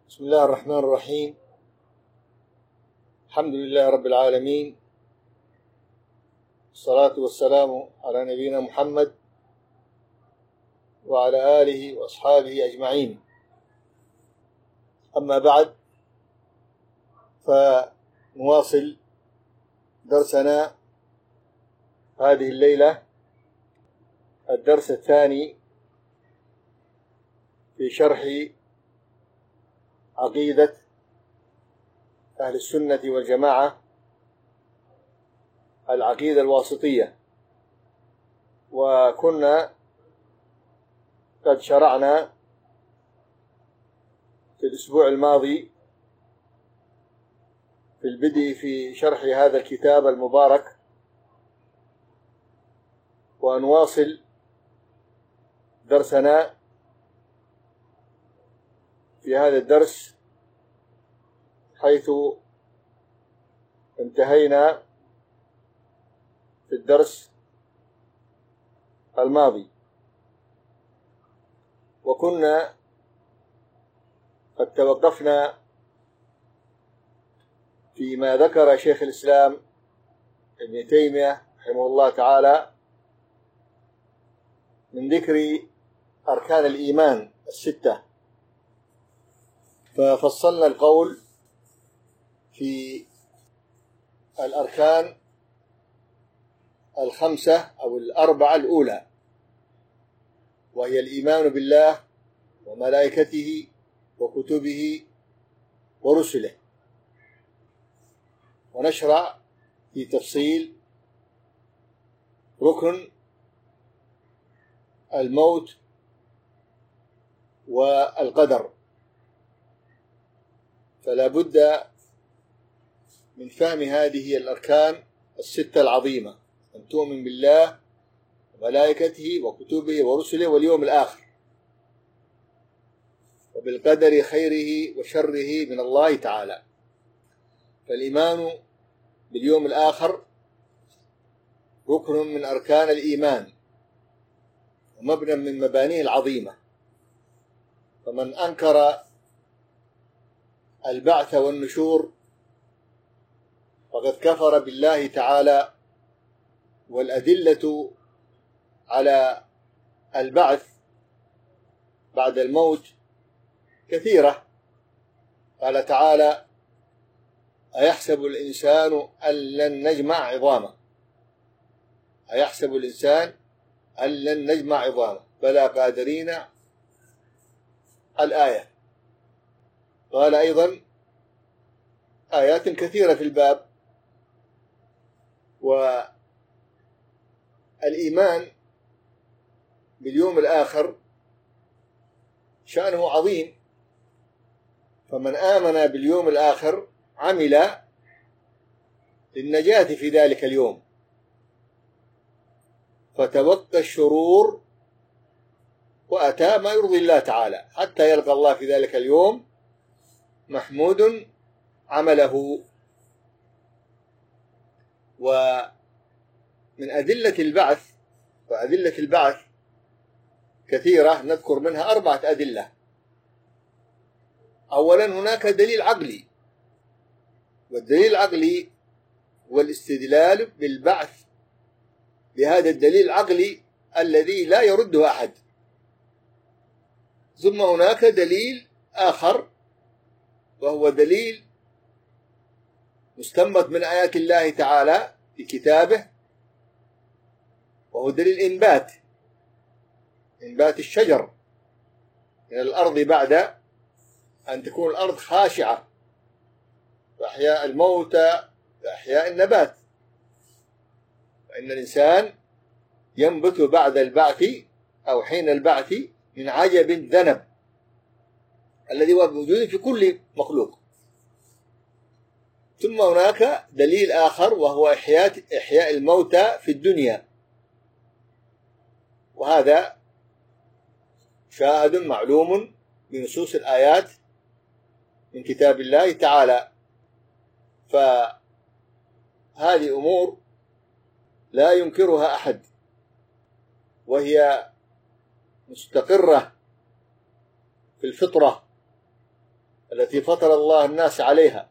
بسم الله الرحمن الرحيم. الحمد لله رب العالمين، الصلاة والسلام على نبينا محمد وعلى آله وأصحابه أجمعين. أما بعد، فنواصل درسنا هذه الليلة، الدرس الثاني في شرح عقيدة أهل السنة والجماعة، العقيدة الواسطية. وكنا قد شرعنا في الأسبوع الماضي في البدء في شرح هذا الكتاب المبارك، ونواصل درسنا في هذا الدرس حيث انتهينا في الدرس الماضي. وكنا قد توقفنا فيما ذكر شيخ الإسلام ابن تيمية رحمه الله تعالى من ذكر أركان الإيمان الستة، ففصلنا القول في الأركان الخمسة أو الأربعة الأولى، وهي الإيمان بالله وملائكته وكتبه ورسله. ونشرع في تفصيل ركن الموت والقدر، فلا بد من فهم هذه الأركان الستة العظيمة: أن تؤمن بالله وملائكته وكتبه ورسله واليوم الآخر، وبالقدر خيره وشره من الله تعالى. فالإيمان باليوم الآخر ركن من أركان الإيمان ومبنى من مبانيه العظيمة، فمن أنكر البعث والنشور فقد كفر بالله تعالى. والأدلة على البعث بعد الموت كثيرة. قال تعالى: أيحسب الإنسان أن لن نجمع عظامه. أيحسب الإنسان أن لن نجمع عظامه بلى قادرين. الآية. قال أيضا آيات كثيرة في الباب. والإيمان باليوم الآخر شأنه عظيم، فمن آمن باليوم الآخر عمل للنجاة في ذلك اليوم، فتوقى الشرور وأتى ما يرضي الله تعالى حتى يلقى الله في ذلك اليوم محمود عمله. ومن أدلة البعث، وأدلة البعث كثيرة، نذكر منها 4 أدلة. أولا، هناك دليل عقلي، والدليل العقلي والاستدلال بالبعث بهذا الدليل العقلي الذي لا يرده أحد. ثم هناك دليل آخر، وهو دليل مستنبط من آيات الله تعالى في كتابه، وهو دليل إنبات الشجر من الأرض بعد أن تكون الأرض خاشعة، وإحياء الموتى وإحياء النبات. فإن الإنسان ينبت بعد البعث أو حين البعث من عجب ذنب الذي هو موجود في كل مخلوق. ثم هناك دليل آخر، وهو إحياء الموتى في الدنيا، وهذا شاهد معلوم بنصوص الآيات من كتاب الله تعالى. فهذه أمور لا ينكرها أحد، وهي مستقرة في الفطرة التي فطر الله الناس عليها،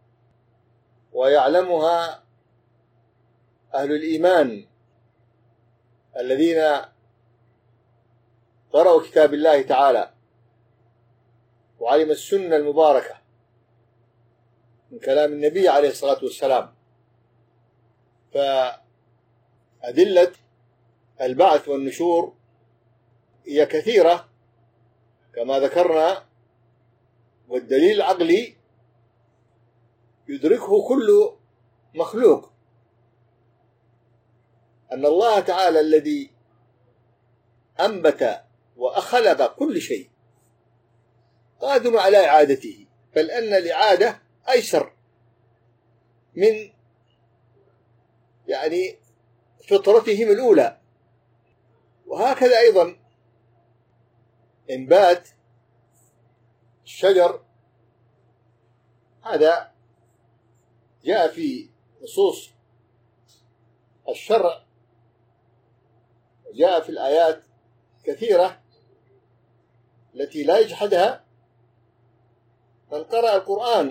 ويعلمها أهل الإيمان الذين قرأوا كتاب الله تعالى، وعلم السنة المباركة من كلام النبي عليه الصلاة والسلام. فأدلة البعث والنشور هي كثيرة كما ذكرنا، والدليل العقلي يدركه كل مخلوق أن الله تعالى الذي أنبت وأخلق كل شيء قادر على إعادته، بل أن الإعادة أيسر من فطرتهم الأولى. وهكذا أيضا إنبات الشجر هذا جاء في نصوص الشرع، وجاء في الآيات كثيرة التي لا يجحدها من قرأ القرآن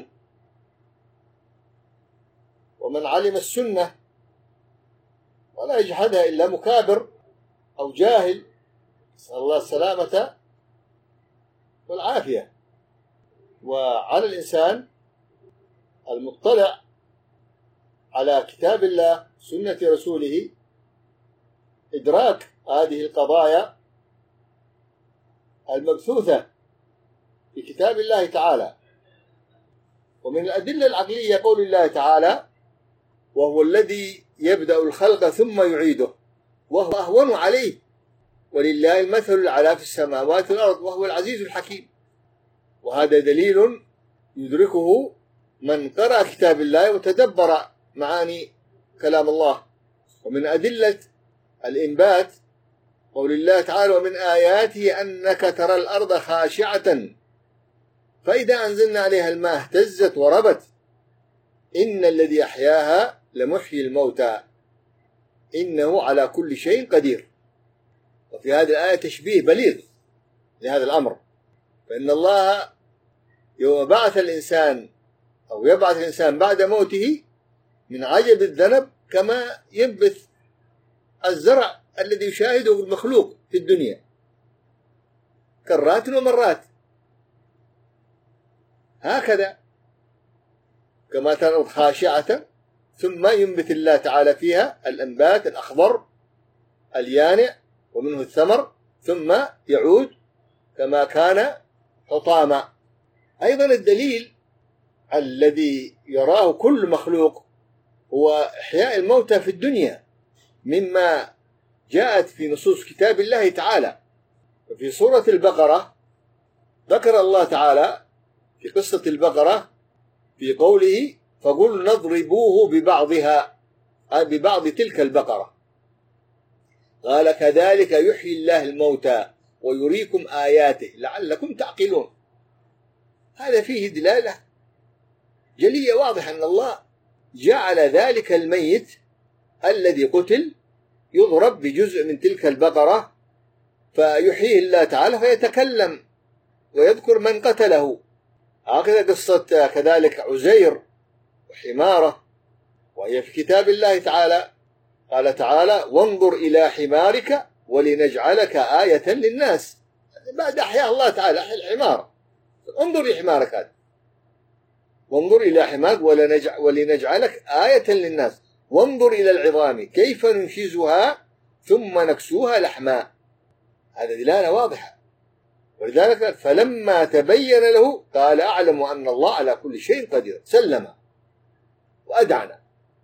ومن علم السنة، ولا يجحدها إلا مكابر أو جاهل، نسأل الله السلامة والعافية. وعلى الإنسان المطلع على كتاب الله سنة رسوله إدراك هذه القضايا المبثوثة في كتاب الله تعالى. ومن الأدلة العقلية قول الله تعالى: وهو الذي يبدأ الخلق ثم يعيده وهو أهون عليه ولله المثل الأعلى في السماوات والأرض وهو العزيز الحكيم. وهذا دليل يدركه من قرأ كتاب الله وتدبر معاني كلام الله. ومن أدلة الإنبات قول الله تعالى: ومن آياته أنك ترى الأرض خاشعة فإذا أنزلنا عليها الماء اهتزت وربت إن الذي أحياها لمحيي الموتى إنه على كل شيء قدير. وفي هذه الآية تشبيه بليغ لهذا الأمر، فإن الله يوم بعث الإنسان أو يبعث الإنسان بعد موته من عجب الذنب كما ينبت الزرع الذي يشاهده المخلوق في الدنيا كرات ومرات، هكذا كما ترى الأرض خاشعة ثم ينبت الله تعالى فيها الأنبات الأخضر اليانع ومنه الثمر ثم يعود كما كان حطاما. أيضا الدليل الذي يراه كل مخلوق هو إحياء الموتى في الدنيا، مما جاءت في نصوص كتاب الله تعالى. وفي سورة البقرة ذكر الله تعالى في قصة البقرة في قوله: فقل نضربوه ببعضها، أي ببعض تلك البقرة. قال: كذلك يحيي الله الموتى ويريكم آياته لعلكم تعقلون. هذا فيه دلالة جلية واضحة أن الله جعل ذلك الميت الذي قتل يضرب بجزء من تلك البقرة فيحييه الله تعالى فيتكلم ويذكر من قتله. هكذا قصة كذلك عزير وحمارة، وهي في كتاب الله تعالى. قال تعالى: وانظر إلى حمارك ولنجعلك آية للناس. بعد أحياء الله تعالى أحيا الحمار، انظر إلى حمارك هذا، وانظر إلى حمارك ولنجعلك آية للناس، وانظر إلى العظام كيف ننشزها ثم نكسوها لحما. هذا دلالة واضحة. ولذلك فلما تبين له قال: أعلم أن الله على كل شيء قدير، سلم وأدعنا.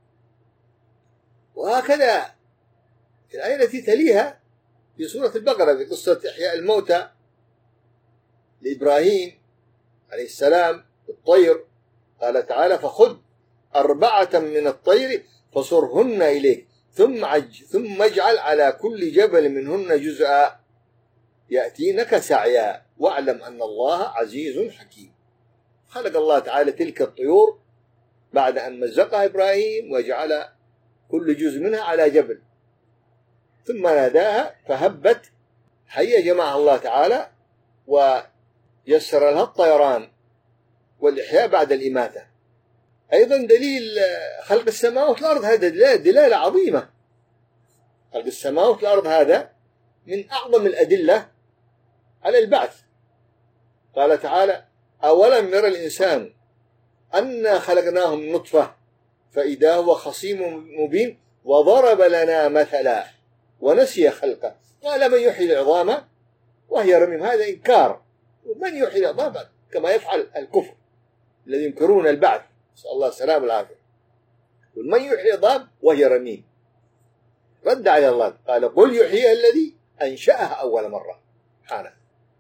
وهكذا في الآية التي تليها في سورة البقرة في قصة إحياء الموتى لإبراهيم عليه السلام بالطير، قال تعالى: فخذ 4 من الطير فصرهن إليك ثم اجعل على كل جبل منهن جزءا يأتينك سعيا واعلم أن الله عزيز حكيم. خلق الله تعالى تلك الطيور بعد أن مزقها إبراهيم وجعل كل جزء منها على جبل، ثم ناداها فهبت حية جمعها الله تعالى ويسر لها الطيران والإحياء بعد الإماتة. أيضا دليل خلق السماوات والأرض هذا دلالة عظيمة. خلق السماوات والأرض هذا من أعظم الأدلة على البعث. قال تعالى: أولم يرى الإنسان أنا خلقناه من نطفة فإذا هو خصيم مبين وضرب لنا مثلا ونسي خلقه قال من يحيي العظام وهي رميم. هذا إنكار. ومن يحيي العظام كما يفعل الكفر الذي ينكرون البعث، نسأل الله السلامة والعافية. ومن يحيي العظام وهي رميم. رد على الله قال: قل يحييها الذي أنشأها أول مرة سبحانه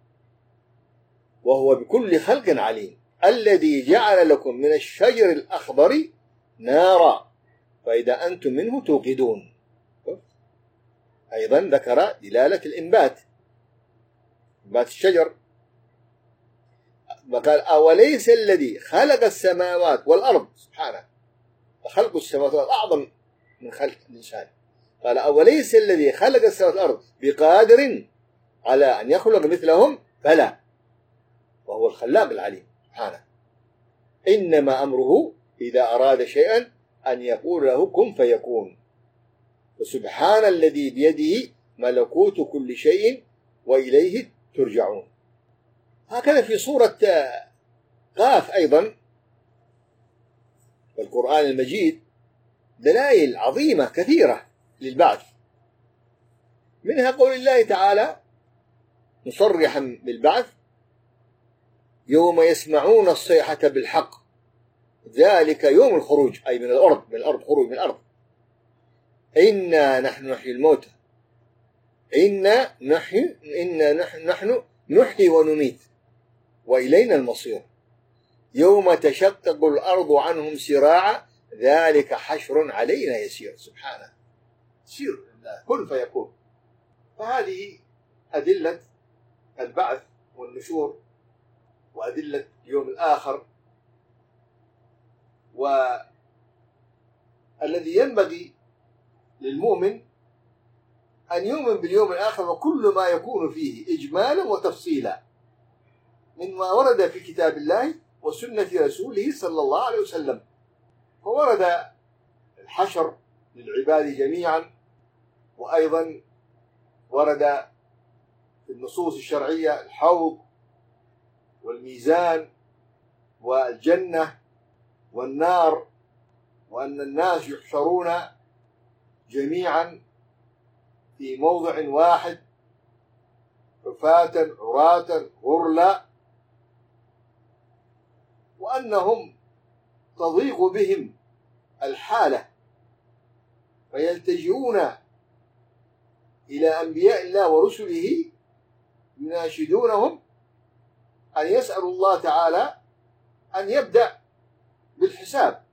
وهو بكل خلق عليم الذي جعل لكم من الشجر الأخضر نارا فإذا أنتم منه توقدون. أيضا ذكر دلالة الإنبات، إنبات الشجر. وقال: أوليس الذي خلق السماوات والأرض سبحانه. فخلق السماوات والأرض أعظم من خلق الإنسان. قال: أوليس الذي خلق السماوات والأرض بقادر على أن يخلق مثلهم بلى وهو الخلاق العليم سبحانه. إنما أمره إذا أراد شيئا أن يقول له كن فيكون. وسبحان الذي بيده ملكوت كل شيء وإليه ترجعون. هكذا في سورة قاف أيضا والقرآن المجيد دلائل عظيمة كثيرة للبعث. منها قول الله تعالى مصرحا بالبعث: يوم يسمعون الصيحة بالحق ذلك يوم الخروج، أي من الأرض خروج من الأرض. إنا نحن نحيي الموتى نحن نحيي ونميت وإلينا المصير. يوم تشقق الأرض عنهم سراعا ذلك حشر علينا يسير. سبحانه سير الله كن فيكون. فهذه أدلة البعث والنشور وأدلة اليوم الآخر. والذي ينبغي للمؤمن أن يؤمن باليوم الآخر وكل ما يكون فيه إجمالا وتفصيلا مما ورد في كتاب الله وسنة رسوله صلى الله عليه وسلم. فورد الحشر للعباد جميعا، وأيضا ورد في النصوص الشرعية الحوض والميزان والجنة والنار، وأن الناس يحشرون جميعا في موضع واحد حفاة عراة غرلا، وأنهم تضيق بهم الحالة فيلتجئون إلى أنبياء الله ورسله يناشدونهم أن يسألوا الله تعالى أن يبدأ بالحساب،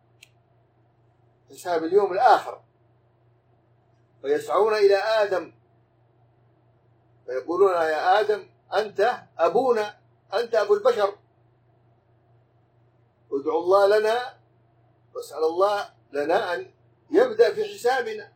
حساب اليوم الآخر. فيسعون إلى آدم فيقولون يا آدم أنت أبونا، أنت أبو البشر، ادعو الله لنا واسأل الله لنا أن يبدأ في حسابنا.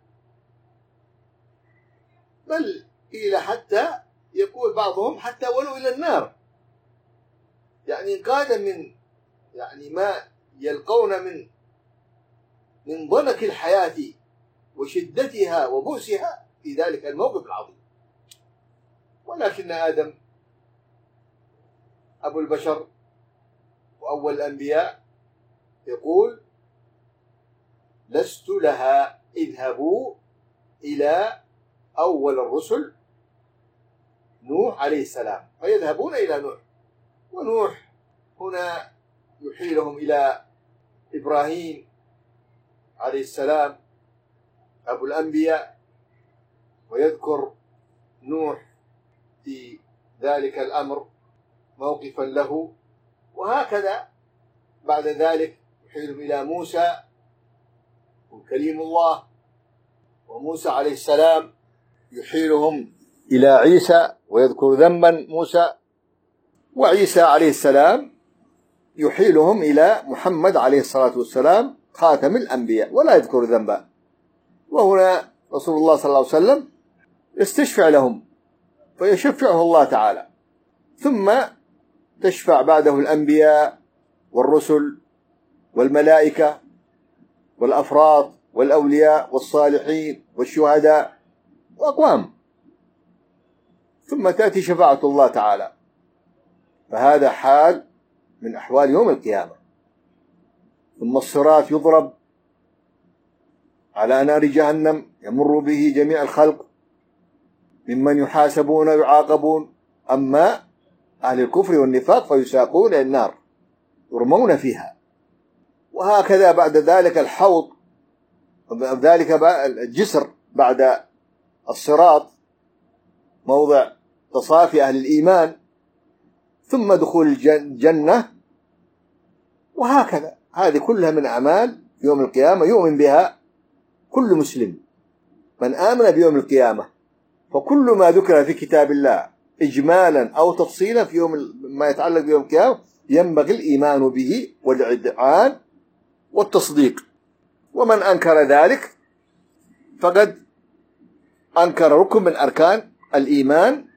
بل إلى حتى يقول بعضهم حتى ولو إلى النار، يعني إنقاذا من ما يلقون من ضنك الحياة وشدتها وبؤسها في ذلك الموقف العظيم. ولكن آدم أبو البشر وأول الأنبياء يقول لست لها، اذهبوا إلى أول الرسل نوح عليه السلام، فيذهبون إلى نوح، ونوح هنا يحيلهم إلى إبراهيم عليه السلام أبو الأنبياء، ويذكر نوح في ذلك الأمر موقفا له. وهكذا بعد ذلك يحيلهم إلى موسى وكليم الله، وموسى عليه السلام يحيلهم إلى عيسى ويذكر ذنبا موسى، وعيسى عليه السلام يحيلهم إلى محمد عليه الصلاة والسلام خاتم الأنبياء ولا يذكر ذنبا. وهنا رسول الله صلى الله عليه وسلم يستشفع لهم فيشفعه الله تعالى، ثم تشفع بعده الأنبياء والرسل والملائكة والأفراد والأولياء والصالحين والشهداء وأقوام، ثم تأتي شفاعة الله تعالى. فهذا حال من أحوال يوم القيامة. ثم الصراط يضرب على نار جهنم يمر به جميع الخلق ممن يحاسبون ويعاقبون، أما أهل الكفر والنفاق فيساقون إلى النار يرمون فيها. وهكذا بعد ذلك الحوض، ذلك الجسر بعد الصراط موضع تصافي أهل الإيمان، ثم دخول الجنة، وهكذا. هذه كلها من أعمال يوم القيامة يؤمن بها كل مسلم. من آمن بيوم القيامة فكل ما ذكر في كتاب الله إجمالا أو تفصيلا في يوم ما يتعلق بيوم القيامة ينبغي الإيمان به والإذعان والتصديق. ومن أنكر ذلك فقد أنكر ركن من أركان الإيمان،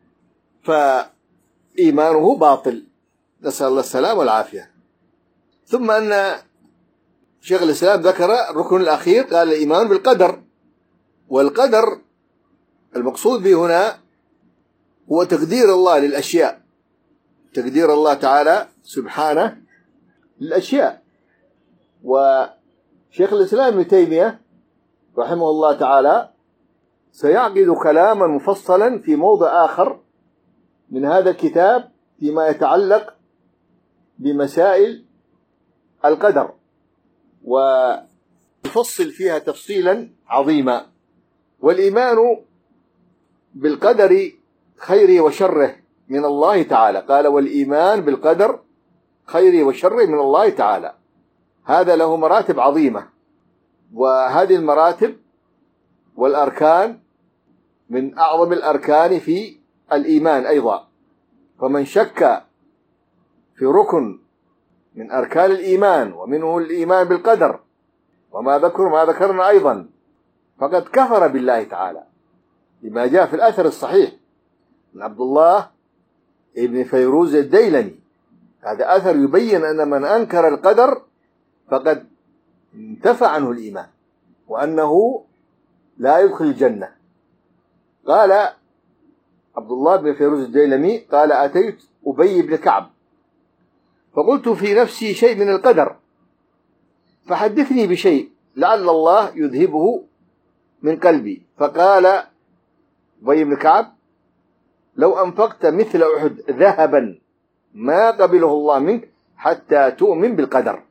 فإيمانه باطل، نسأل الله السلام والعافية. ثم أن شيخ الإسلام ذكر الركن الأخير، قال الإيمان بالقدر. والقدر المقصود به هنا هو تقدير الله للأشياء، تقدير الله تعالى سبحانه للأشياء. وشيخ الإسلام ابن تيمية رحمه الله تعالى سيعقد كلاما مفصلا في موضع آخر من هذا الكتاب فيما يتعلق بمسائل القدر، ويفصل فيها تفصيلا عظيما. والإيمان بالقدر خيره وشره من الله تعالى، قال والإيمان بالقدر خيره وشره من الله تعالى، هذا له مراتب عظيمة. وهذه المراتب والأركان من أعظم الأركان في الإيمان أيضا. فمن شك في ركن من أركان الإيمان ومنه الإيمان بالقدر وما ذكرنا أيضا فقد كفر بالله تعالى، لما جاء في الأثر الصحيح من عبد الله ابن فيروز الديلمي. هذا أثر يبين أن من أنكر القدر فقد انتفى عنه الإيمان وأنه لا يدخل الجنة. قال عبد الله بن فيروز الديلمي قال أتيت أبي بن كعب فقلت في نفسي شيء من القدر فحدثني بشيء لعل الله يذهبه من قلبي. فقال أبي بن كعب لو أنفقت مثل أحد ذهبا ما قبله الله منك حتى تؤمن بالقدر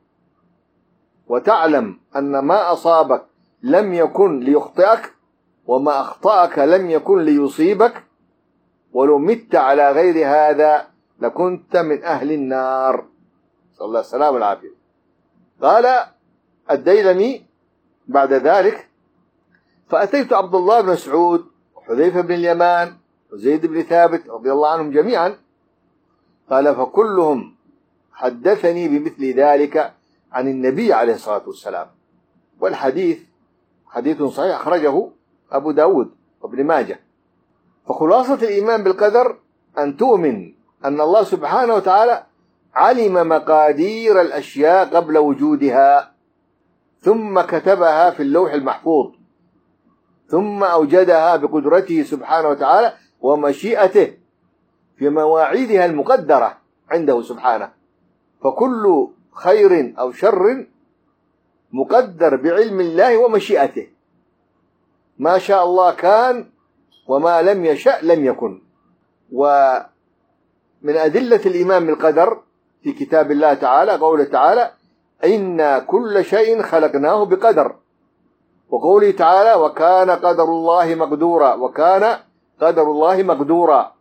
وتعلم أن ما أصابك لم يكن ليخطئك وما أخطأك لم يكن ليصيبك ولو مت على غير هذا لكنت من أهل النار، صلى الله السلام والعافية. قال الديلمي بعد ذلك فأتيت عبد الله بن مسعود وحذيفة بن اليمان وزيد بن ثابت رضي الله عنهم جميعا، قال فكلهم حدثني بمثل ذلك عن النبي عليه الصلاة والسلام. والحديث حديث صحيح أخرجه أبو داود وابن ماجه. فخلاصة الإيمان بالقدر أن تؤمن أن الله سبحانه وتعالى علم مقادير الأشياء قبل وجودها ثم كتبها في اللوح المحفوظ ثم أوجدها بقدرته سبحانه وتعالى ومشيئته في مواعيدها المقدرة عنده سبحانه. فكل خير أو شر مقدر بعلم الله ومشيئته، ما شاء الله كان وما لم يشأ لم يكن. ومن أدلة الإيمان بالقدر في كتاب الله تعالى قوله تعالى إنا كل شيء خلقناه بقدر، وقوله تعالى وكان قدر الله مقدورا، وكان قدر الله مقدورا،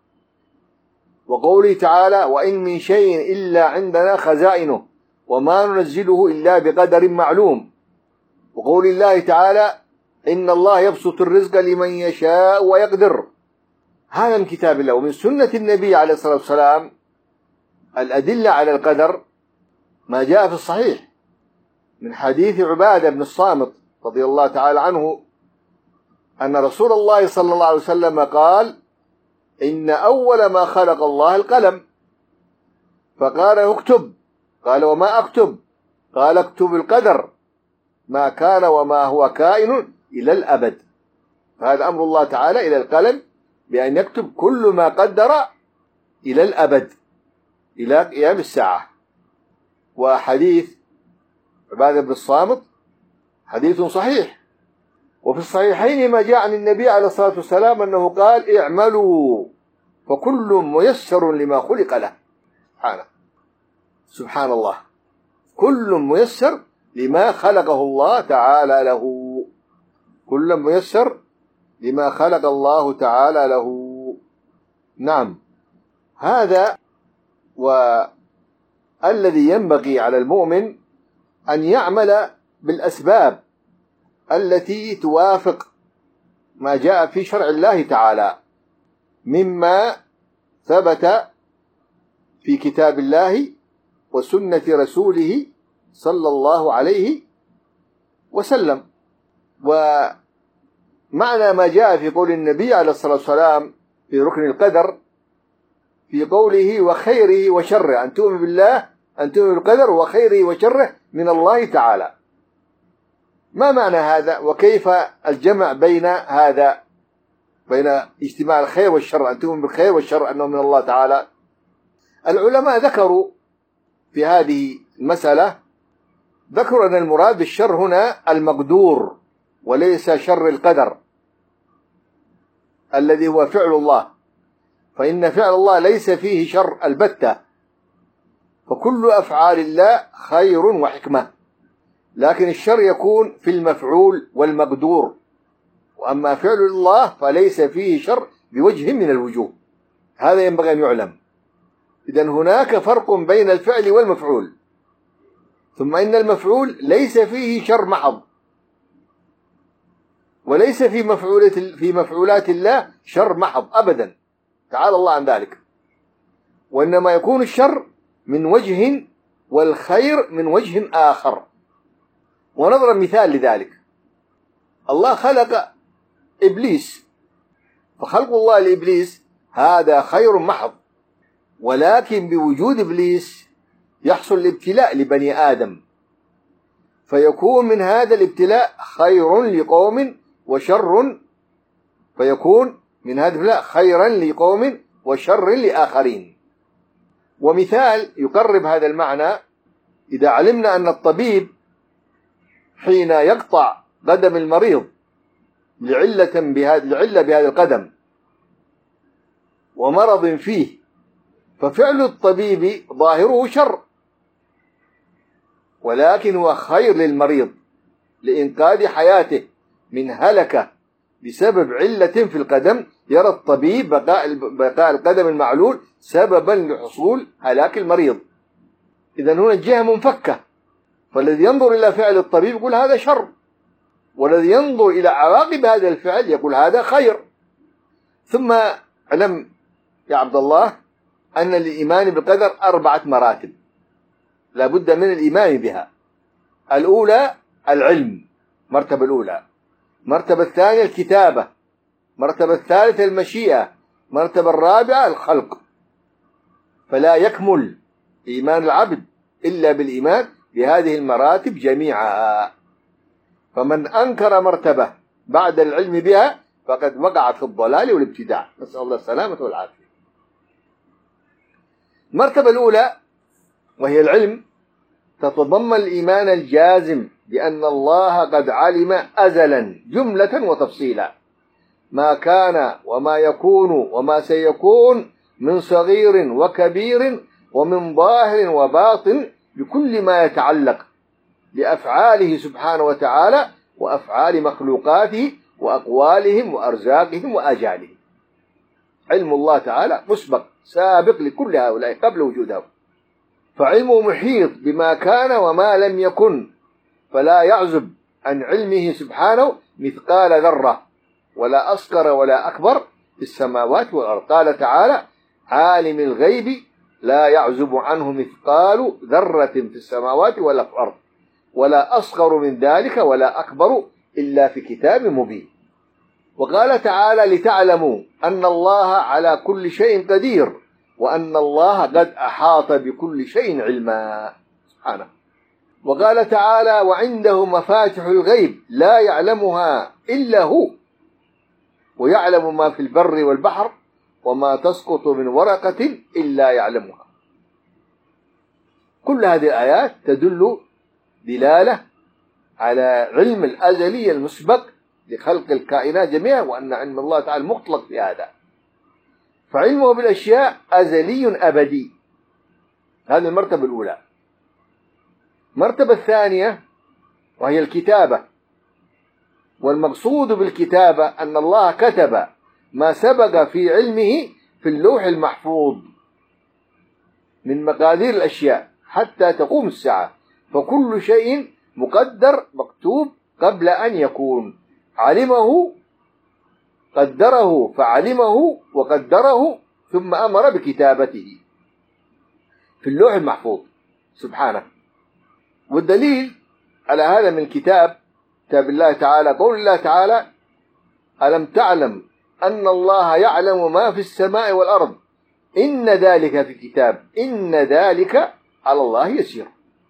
وقوله تعالى وإن من شيء إلا عندنا خزائنه وما ننزله إلا بقدر معلوم، وقول الله تعالى إن الله يبسط الرزق لمن يشاء ويقدر. هذا من كتاب الله. ومن سنة النبي عليه الصلاة والسلام الأدلة على القدر ما جاء في الصحيح من حديث عبادة بن الصامت رضي الله تعالى عنه أن رسول الله صلى الله عليه وسلم قال إن أول ما خلق الله القلم فقال اكتب قال وما أكتب؟ قال اكتب القدر ما كان وما هو كائن إلى الأبد. فهذا أمر الله تعالى إلى القلم بأن يكتب كل ما قدر إلى الأبد إلى قيام الساعة. وحديث عبادة بن الصامت حديث صحيح، وفي الصحيحين ما جاء عن النبي عليه الصلاة والسلام أنه قال اعملوا فكل ميسر لما خلق له. سبحان الله، كل ميسر لما خلقه الله تعالى له، كل ميسر لما خلق الله تعالى له. نعم، هذا والذي ينبغي على المؤمن أن يعمل بالأسباب التي توافق ما جاء في شرع الله تعالى مما ثبت في كتاب الله وسنة رسوله صلى الله عليه وسلم. ومعنى ما جاء في قول النبي عليه الصلاة والسلام في ركن القدر في قوله وخيره وشره، أن تؤمن بالله، أن تؤمن بالقدر وخيره وشره من الله تعالى. ما معنى هذا؟ وكيف الجمع بين هذا، بين اجتماع الخير والشر، أن تؤمن بالخير والشر أنه من الله تعالى؟ العلماء ذكروا في هذه المسألة، ذكروا أن المراد بالشر هنا المقدور وليس شر القدر الذي هو فعل الله، فإن فعل الله ليس فيه شر البتة، فكل أفعال الله خير وحكمة، لكن الشر يكون في المفعول والمقدور، وأما فعل الله فليس فيه شر بوجه من الوجوه. هذا ينبغي أن يعلم. إذن هناك فرق بين الفعل والمفعول. ثم إن المفعول ليس فيه شر محض، وليس في مفعولات الله شر محض أبدا، تعالى الله عن ذلك، وإنما يكون الشر من وجه والخير من وجه آخر. ونضرب مثال لذلك، الله خلق إبليس، فخلق الله لإبليس هذا خير محض، ولكن بوجود إبليس يحصل الابتلاء لبني آدم، فيكون من هذا الابتلاء خير لقوم وشر، فيكون من هذا الابتلاء خيرا لقوم وشر لآخرين. ومثال يقرب هذا المعنى، إذا علمنا أن الطبيب حين يقطع قدم المريض لعلة بهذا القدم ومرض فيه، ففعل الطبيب ظاهره شر، ولكن هو خير للمريض لإنقاذ حياته من هلكة بسبب علة في القدم، يرى الطبيب بقاء القدم المعلول سببا لحصول هلاك المريض. إذن هنا الجهة منفكة، فالذي ينظر إلى فعل الطبيب يقول هذا شر، والذي ينظر إلى عواقب هذا الفعل يقول هذا خير. ثم علم يا عبد الله أن الإيمان بالقدر 4 مراتب لا بد من الإيمان بها. الأولى العلم، مرتبة الأولى. مرتبة الثانية الكتابة. مرتبة الثالثة المشيئة. مرتبة الرابعة الخلق. فلا يكمل إيمان العبد إلا بالإيمان بهذه المراتب جميعها، فمن أنكر مرتبة بعد العلم بها فقد وقع في الضلال والابتداع، نسأل الله السلامة والعافية. المرتبة الأولى وهي العلم تتضمن الإيمان الجازم بأن الله قد علم أزلا جملة وتفصيلا ما كان وما يكون وما سيكون من صغير وكبير ومن ظاهر وباطن بكل ما يتعلق بأفعاله سبحانه وتعالى وأفعال مخلوقاته وأقوالهم وأرزاقهم وآجالهم. علم الله تعالى مسبق سابق لكل هؤلاء قبل وجودهم، فعلمه محيط بما كان وما لم يكن، فلا يعزب عن علمه سبحانه مثقال ذرة ولا أصغر ولا أكبر في السماوات والأرض. قال تعالى عالم الغيب لا يعزب عنه مثقال ذرة في السماوات ولا في الأرض ولا أصغر من ذلك ولا أكبر إلا في كتاب مبين. وقال تعالى لتعلموا أن الله على كل شيء قدير وأن الله قد أحاط بكل شيء علما. سبحانه. وقال تعالى وعنده مفاتح الغيب لا يعلمها إلا هو ويعلم ما في البر والبحر وما تسقط من ورقة إلا يعلمها. كل هذه الآيات تدل دلالة على علم الأزلي المسبق لخلق الكائنات جميعا، وأن علم الله تعالى مطلق في هذا، فعلمه بالأشياء أزلي أبدي. هذه المرتبة الأولى. المرتبة الثانية وهي الكتابة، والمقصود بالكتابة أن الله كتب ما سبق في علمه في اللوح المحفوظ من مقادير الأشياء حتى تقوم الساعة، فكل شيء مقدر مكتوب قبل أن يكون، علمه قدره فعلمه وقدره ثم أمر بكتابته في اللوح المحفوظ سبحانه. والدليل على هذا من كتاب الله تعالى قول الله تعالى ألم تعلم أن الله يعلم ما في السماء والأرض إن ذلك في كتاب إن ذلك على الله يسير.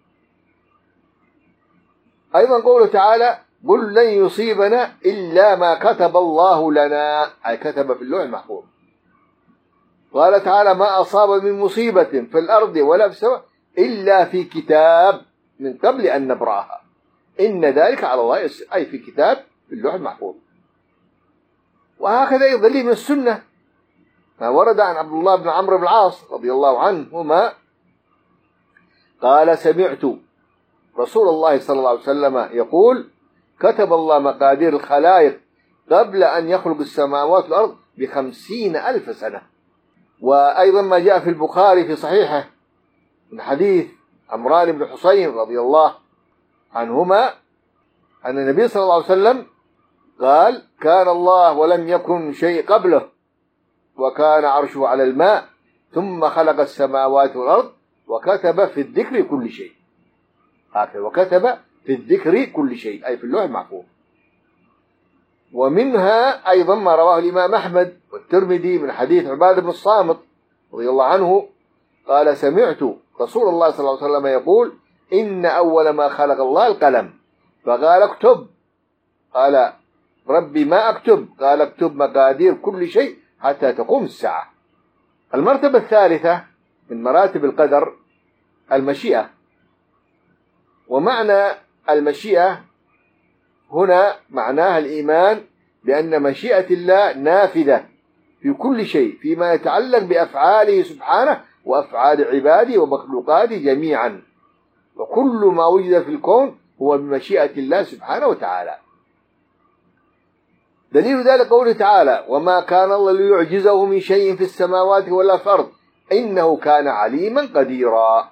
أيضا قوله تعالى قل لن يصيبنا إلا ما كتب الله لنا، أي كتب في اللوح المحفوظ. قال تعالى ما أصاب من مصيبة في الأرض ولا في السماء إلا في كتاب من قبل أن نبرأها إن ذلك على الله يسير، أي في كتاب في اللوح المحفوظ. وهكذا يدل من السنة ما ورد عن عبد الله بن عمرو بن العاص رضي الله عنهما قال سمعت رسول الله صلى الله عليه وسلم يقول كتب الله مقادير الخلائق قبل أن يخلق السماوات والأرض ب50,000 سنة. وأيضا ما جاء في البخاري في صحيحه من حديث عمران بن حسين رضي الله عنهما أن النبي صلى الله عليه وسلم قال كان الله ولم يكن شيء قبله وكان عرشه على الماء ثم خلق السماوات والأرض وكتب في الذكر كل شيء، هكذا وكتب في الذكر كل شيء أي في اللوح المحفوظ. ومنها أيضا ما رواه الإمام أحمد والترمذي من حديث عبادة بن الصامت رضي الله عنه قال سمعت رسول الله صلى الله عليه وسلم يقول إن أول ما خلق الله القلم فقال اكتب، قال ربي ما أكتب، قال اكتب مقادير كل شيء حتى تقوم الساعة. المرتبة الثالثة من مراتب القدر المشيئة. ومعنى المشيئة هنا معناها الإيمان بأن مشيئة الله نافذة في كل شيء فيما يتعلق بأفعاله سبحانه وأفعال عباده ومخلوقاته جميعا، وكل ما وجد في الكون هو بمشيئة الله سبحانه وتعالى. دليل ذلك قوله تعالى وما كان الله ليعجزه من شيء في السماوات ولا في الأرض إنه كان عليما قديرا.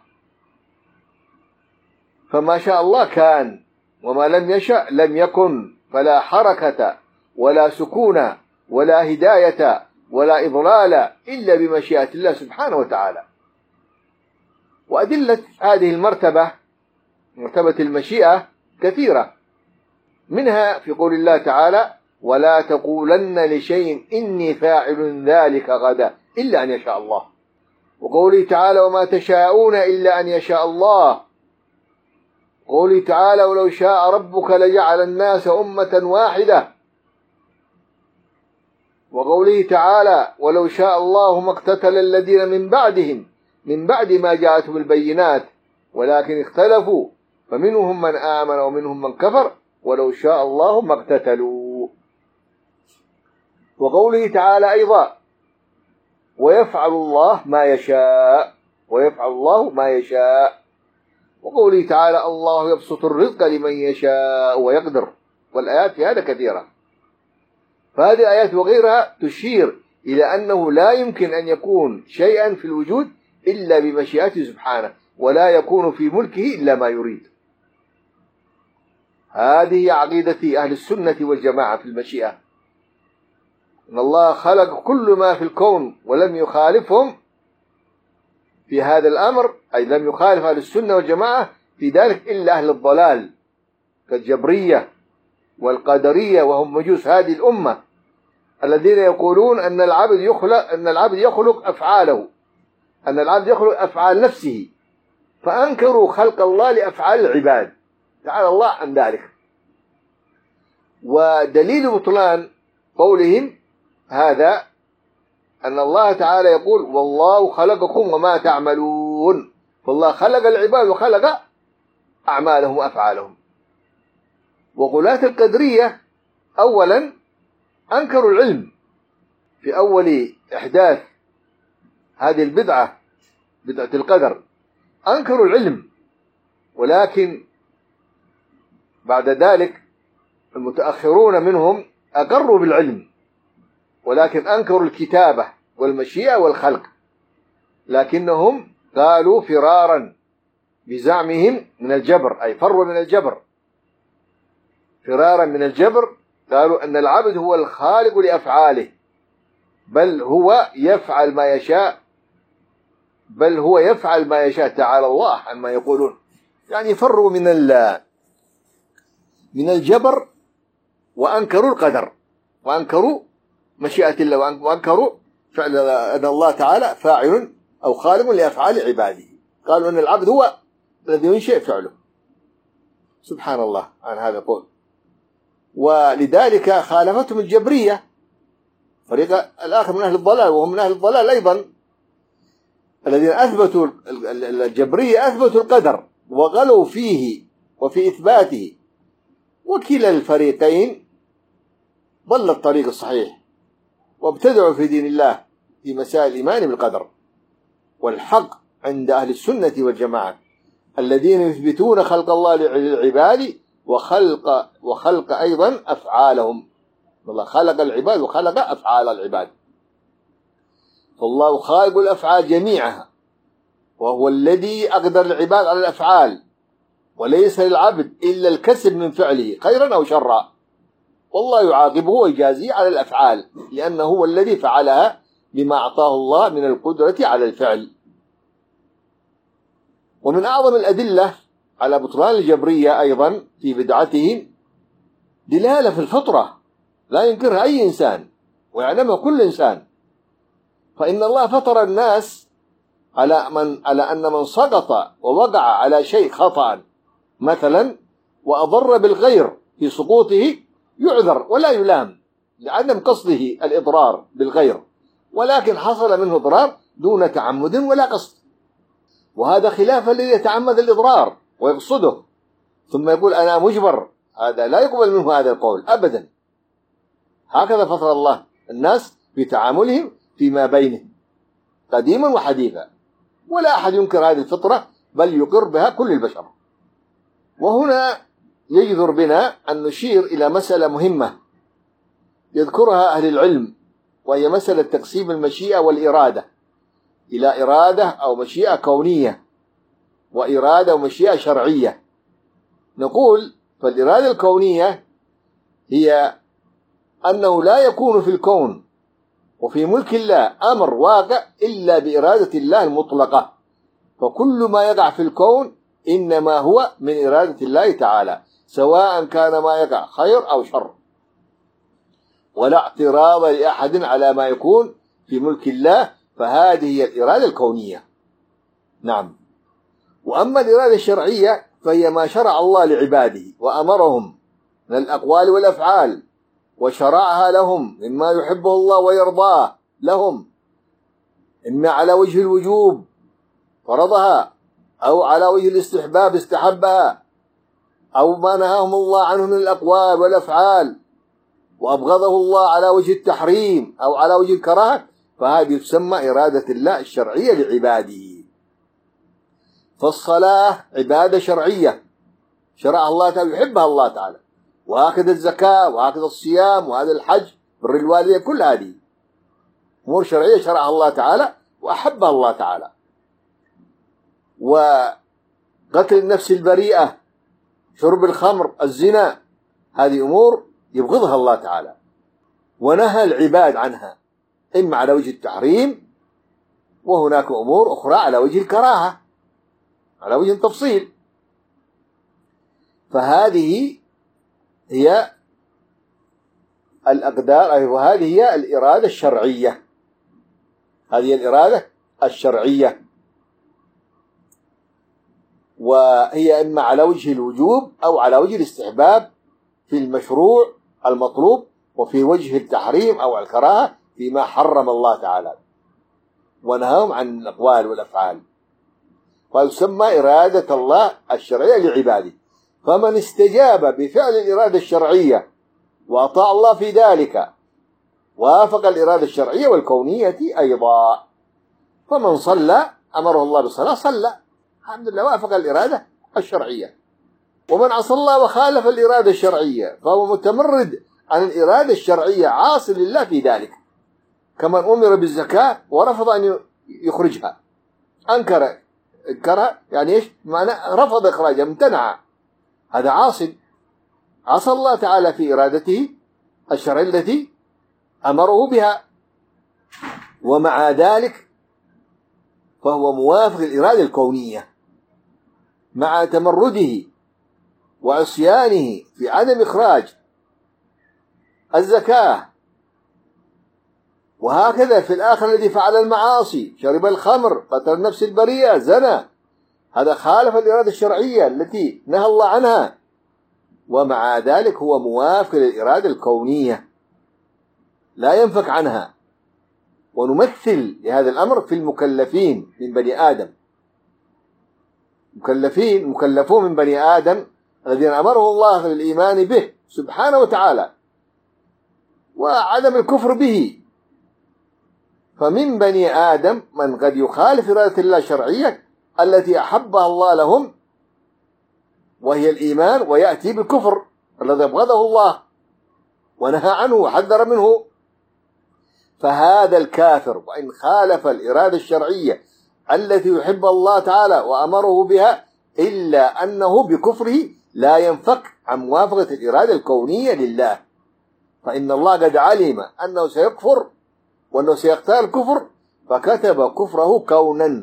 فما شاء الله كان وما لم يشأ لم يكن، فلا حركة ولا سكون ولا هداية ولا إضلال إلا بمشيئة الله سبحانه وتعالى. وأدلة هذه المرتبة مرتبة المشيئة كثيرة، منها في قول الله تعالى ولا تقولن لشيء إني فاعل ذلك غدا إلا أن يشاء الله، وقوله تعالى وما تشاءون إلا أن يشاء الله، قوله تعالى ولو شاء ربك لجعل الناس أمة واحدة، وقوله تعالى ولو شاء الله ما اقتتل الذين من بعدهم من بعد ما جاءتهم البينات ولكن اختلفوا فمنهم من آمن ومنهم من كفر ولو شاء الله ما اقتتلوا. وقوله تعالى أيضا ويفعل الله ما يشاء ويفعل الله ما يشاء، وقوله تعالى الله يبسط الرزق لمن يشاء ويقدر، والآيات في هذا كثيرة. فهذه الآيات وغيرها تشير إلى أنه لا يمكن أن يكون شيئا في الوجود إلا بمشيئته سبحانه، ولا يكون في ملكه إلا ما يريد. هذه عقيدة أهل السنة والجماعة في المشيئة، أن الله خلق كل ما في الكون ولم يخالفهم في هذا الأمر، أي لم يخالف أهل السنة والجماعة في ذلك إلا أهل الضلال كالجبرية والقدرية وهم مجوس هذه الأمة الذين يقولون أن العبد يخلق أفعاله، أن العبد يخلق أفعال نفسه فأنكروا خلق الله لأفعال العباد، تعالى الله عن ذلك. ودليل بطلان قولهم هذا أن الله تعالى يقول والله خلقكم وما تعملون، فالله خلق العباد وخلق أعمالهم وأفعالهم. وغلاة القدرية أولا أنكروا العلم في أول إحداث هذه البدعة، بدعة القدر، أنكروا العلم، ولكن بعد ذلك المتأخرون منهم أقروا بالعلم، ولكن أنكروا الكتابة والمشيئة والخلق، لكنهم قالوا فرارا بزعمهم من الجبر، أي فروا من الجبر، فرارا من الجبر، قالوا أن العبد هو الخالق لأفعاله، بل هو يفعل ما يشاء، بل هو يفعل ما يشاء، تعالى الله عما يقولون. يعني فروا من الجبر، وأنكروا القدر، وأنكروا مشيئة الله، وأنكروا فعل أن الله تعالى فاعل أو خالق لأفعال عباده. قالوا أن العبد هو الذي ينشئ فعله، سبحان الله عن هذا القول. ولذلك خالفتهم الجبرية، فريق الآخر من أهل الضلال، وهم من أهل الضلال أيضا، الذين أثبتوا الجبرية أثبتوا القدر وغلوا فيه وفي إثباته، وكلا الفريقين ضل الطريق الصحيح، وابتدعوا في دين الله في مسائل الإيمان بالقدر. والحق عند أهل السنة والجماعة الذين يثبتون خلق الله للعباد وخلق أيضا أفعالهم، الله خلق العباد وخلق أفعال العباد، فالله خالق الأفعال جميعها، وهو الذي أقدر العباد على الأفعال، وليس للعبد إلا الكسب من فعله خيرا أو شرا، والله يعاقبه ويجازيه على الأفعال، لأنه هو الذي فعلها بما أعطاه الله من القدرة على الفعل. ومن أعظم الأدلة على بطلان الجبرية أيضا في بدعتهم دلالة في الفطرة لا ينكرها أي إنسان ويعلمها كل إنسان، فإن الله فطر الناس على أن من سقط ووقع على شيء خطأ مثلا وأضر بالغير في سقوطه يعذر ولا يلام لعدم قصده الإضرار بالغير، ولكن حصل منه إضرار دون تعمد ولا قصد، وهذا خلاف الذي يتعمد الإضرار ويقصده ثم يقول أنا مجبر، هذا لا يقبل منه هذا القول أبدا. هكذا فطر الله الناس في تعاملهم فيما بينهم قديما وحديثا، ولا أحد ينكر هذه الفطرة بل يقر بها كل البشر. وهنا يجدر بنا أن نشير إلى مسألة مهمة يذكرها أهل العلم، وهي مسألة تقسيم المشيئة والإرادة إلى إرادة أو مشيئة كونية وإرادة ومشيئة شرعية. نقول فالإرادة الكونية هي أنه لا يكون في الكون وفي ملك الله أمر واقع إلا بإرادة الله المطلقة، فكل ما يقع في الكون إنما هو من إرادة الله تعالى، سواء كان ما يقع خير أو شر، ولا اعتراض لأحد على ما يكون في ملك الله، فهذه هي الإرادة الكونية. نعم. وأما الإرادة الشرعية فهي ما شرع الله لعباده وأمرهم من الأقوال والأفعال، وشرعها لهم مما يحبه الله ويرضاه لهم، إما على وجه الوجوب فرضها، أو على وجه الاستحباب استحبها، أو ما نهاهم الله عنه من الأقوال والأفعال وأبغضه الله على وجه التحريم أو على وجه الكراهة، فهذه تسمى إرادة الله الشرعية لعباده. فالصلاة عبادة شرعية شرعها الله تعالى يحبها الله تعالى، وهكذا الزكاة وهكذا الصيام وهذا الحج بر الوالدين، كل هذه أمور شرعية شرعها الله تعالى وأحبها الله تعالى. وقتل النفس البريئة، شرب الخمر، الزنا، هذه أمور يبغضها الله تعالى ونهى العباد عنها، إما على وجه التحريم، وهناك أمور أخرى على وجه الكراهة على وجه التفصيل. فهذه هي الأقدار، وهذه هي الإرادة الشرعية، هذه الإرادة الشرعية. وهي إما على وجه الوجوب أو على وجه الاستحباب في المشروع المطلوب، وفي وجه التحريم أو الكراهة فيما حرم الله تعالى ونهاهم عن الأقوال والأفعال، فيسمى إرادة الله الشرعية لعباده. فمن استجاب بفعل الإرادة الشرعية وأطاع الله في ذلك وافق الإرادة الشرعية والكونية أيضا. فمن صلى أمره الله بالصلاة صلى، الحمد لله وافق الإرادة الشرعية. ومن عصى الله وخالف الإرادة الشرعية فهو متمرد عن الإرادة الشرعية عاصي لله في ذلك، كمن أمر بالزكاة ورفض أن يخرجها، أنكرها يعني إيش معنى؟ رفض إخراجها، امتنع، هذا عاصي، عصى الله تعالى في إرادته الشرعية التي أمره بها. ومع ذلك فهو موافق الإرادة الكونية مع تمرده وعصيانه في عدم إخراج الزكاة. وهكذا في الآخر الذي فعل المعاصي، شرب الخمر، قتل النفس البريئة، زنى، هذا خالف الإرادة الشرعية التي نهى الله عنها، ومع ذلك هو موافق للإرادة الكونية لا ينفك عنها. ونمثل لهذا الأمر في المكلفين من بني آدم، مكلفون من بني آدم الذين أمره الله بالإيمان به سبحانه وتعالى وعدم الكفر به. فمن بني آدم من قد يخالف إرادة الله الشرعية التي أحبها الله لهم وهي الإيمان، ويأتي بالكفر الذي أبغضه الله ونهى عنه وحذر منه. فهذا الكافر وإن خالف الإرادة الشرعية التي يحب الله تعالى وأمره بها، إلا أنه بكفره لا ينفك عن موافقة الإرادة الكونية لله، فإن الله قد علم أنه سيكفر وأنه سيختار الكفر فكتب كفره كونا،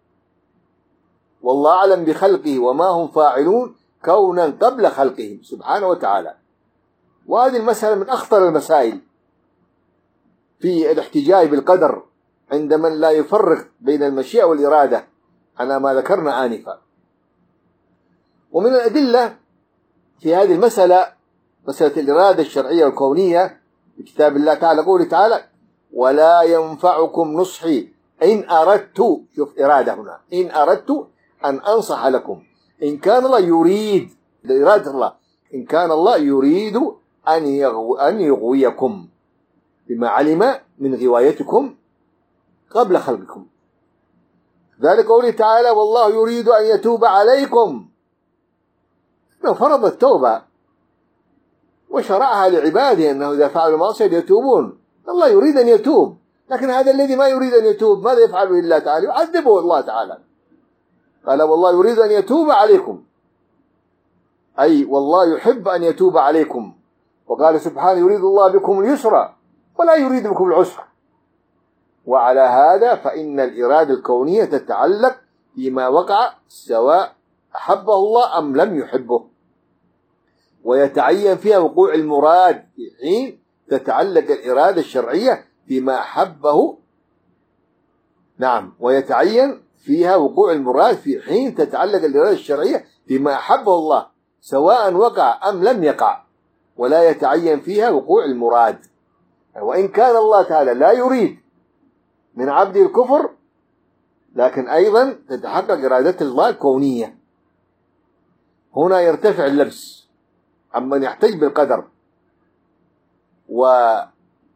والله أعلم بخلقه وما هم فاعلون كونا قبل خلقهم سبحانه وتعالى. وهذه المسألة من أخطر المسائل في الاحتجاج بالقدر عند من لا يفرق بين المشيئة والإرادة على ما ذكرنا آنفا. ومن الأدلة في هذه المسألة مسألة الإرادة الشرعية والكونية في كتاب الله تعالى قوله تعالى: ولا ينفعكم نصحي إن أردت، شوف إرادة هنا، إن أردت أن أنصح لكم إن كان الله يريد، إرادة الله، إن كان الله يريد أن يغويكم بما علم من غوايتكم قبل خلقكم. ذلك قوله تعالى: والله يريد أن يتوب عليكم، إنه فرض التوبة وشرعها لعباده أنه إذا فعلوا معصية يتوبون. الله يريد أن يتوب، لكن هذا الذي ما يريد أن يتوب ماذا يفعل الله تعالى؟ يعذبه الله تعالى. قال: والله يريد أن يتوب عليكم، أي والله يحب أن يتوب عليكم. وقال سبحانه: يريد الله بكم اليسر ولا يريد بكم العسر. وعلى هذا فإن الإرادة الكونية تتعلق فيما وقع سواء أحبه الله أم لم يحبه، ويتعين فيها وقوع المراد في حين تتعلق الإرادة الشرعية فيما أحبه. نعم، ويتعين فيها وقوع المراد في حين تتعلق الإرادة الشرعية فيما أحبه الله سواء وقع أم لم يقع، ولا يتعين فيها وقوع المراد. وإن كان الله تعالى لا يريد من عبده الكفر، لكن أيضا تتحقق إرادة الله الكونية. هنا يرتفع اللبس عمن يحتج بالقدر، والذي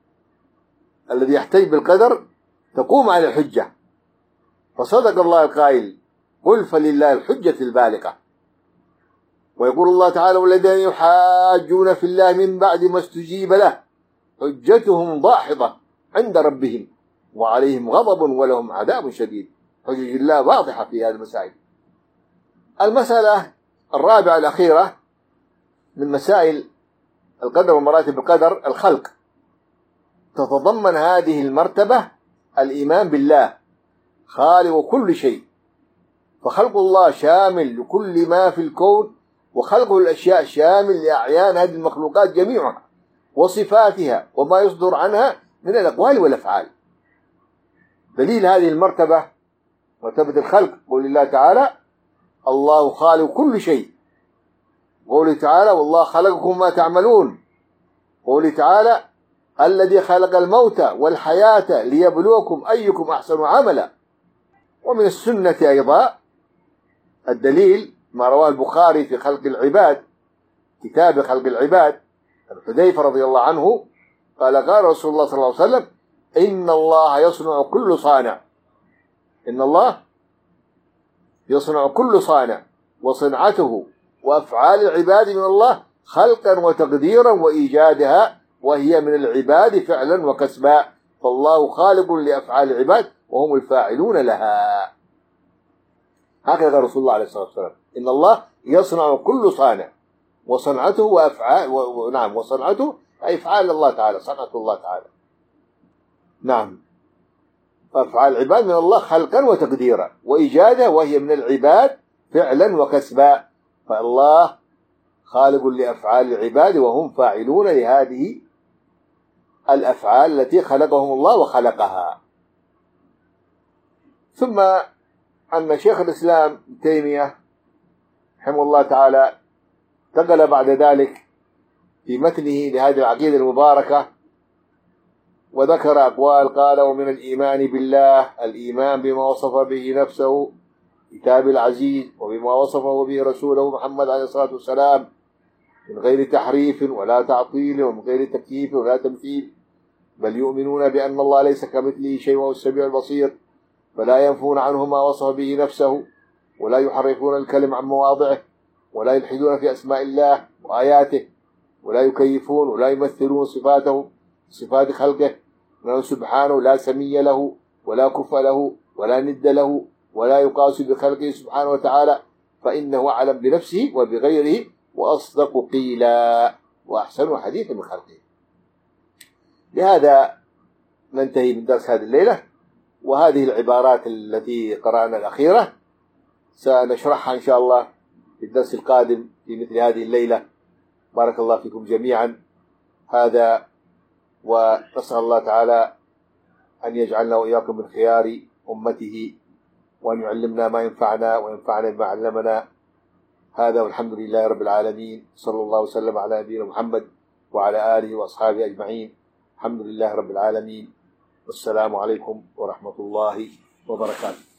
يحتج بالقدر تقوم على الحجة. فصدق الله القائل: قل فلله الحجة البالغة. ويقول الله تعالى: والذين يحاجون في الله من بعد ما استجيب له حجتهم ضاحضة عند ربهم وعليهم غضب ولهم عذاب شديد. حجج الله واضحة في هذه المسائل. المسألة الرابعة الأخيرة من مسائل القدر ومراتب القدر الخلق. تتضمن هذه المرتبة الإيمان بالله خالق كل شيء، فخلق الله شامل لكل ما في الكون، وخلقه الأشياء شامل لأعيان هذه المخلوقات جميعها وصفاتها وما يصدر عنها من الأقوال والأفعال. دليل هذه المرتبة مرتبة الخلق قول الله تعالى: الله خالق كل شيء. قوله تعالى والله خلقكم ما تعملون. قوله تعالى الذي خلق الموت والحياة ليبلوكم أيكم أحسن عملا. ومن السنة أيضا الدليل ما رواه البخاري في خلق العباد، كتاب خلق العباد، حذيفة رضي الله عنه قال رسول الله صلى الله عليه وسلم إن الله يصنع كل صانع، إن الله يصنع كل صانع، وصنعته وأفعال العباد من الله خلقا وتقديرا وإيجادها، وهي من العباد فعلا وكسبا، فالله خالق لأفعال العباد وهم الفاعلون لها. هكذا قال رسول الله عليه الصلاة والسلام إن الله يصنع كل صانع، وصنعته وأفعال نعم، وصنعته أفعال الله تعالى، صنعة الله تعالى. نعم، أفعال العباد من الله خلقا وتقديرا وإيجادا، وهي من العباد فعلا وكسبا، فالله خالق لأفعال العباد وهم فاعلون لهذه الأفعال التي خلقهم الله وخلقها. ثم أن شيخ الإسلام ابن تيمية رحمه الله تعالى انتقل بعد ذلك في متنه لهذه العقيدة المباركة وذكر أقوال، قال ومن الإيمان بالله الإيمان بما وصف به نفسه كتاب العزيز، وبما وصفه به رسوله محمد عليه الصلاة والسلام من غير تحريف ولا تعطيل ومن غير تكييف ولا تمثيل، بل يؤمنون بأن الله ليس كمثله شيء وهو السميع البصير، فلا ينفون عنه ما وصف به نفسه ولا يحرفون الكلم عن مواضعه ولا يلحدون في أسماء الله وآياته ولا يكيفون ولا يمثلون صفاته صفات خلقه، لأنه سبحانه لا سمي له ولا كفء له ولا ند له ولا يقاس بخلقه سبحانه وتعالى، فإنه أعلم بنفسه وبغيره وأصدق قيلا وأحسن حديثا من خلقه. بهذا ننتهي من درس هذه الليلة، وهذه العبارات التي قرأنا الأخيرة سنشرحها إن شاء الله في الدرس القادم في مثل هذه الليلة. بارك الله فيكم جميعا. هذا، ونسأل الله تعالى أن يجعلنا وإياكم من خيار أمته، وأن يعلمنا ما ينفعنا وينفعنا بما علمنا. هذا والحمد لله رب العالمين، صلى الله وسلم على نبينا محمد وعلى آله وأصحابه أجمعين. الحمد لله رب العالمين، والسلام عليكم ورحمة الله وبركاته.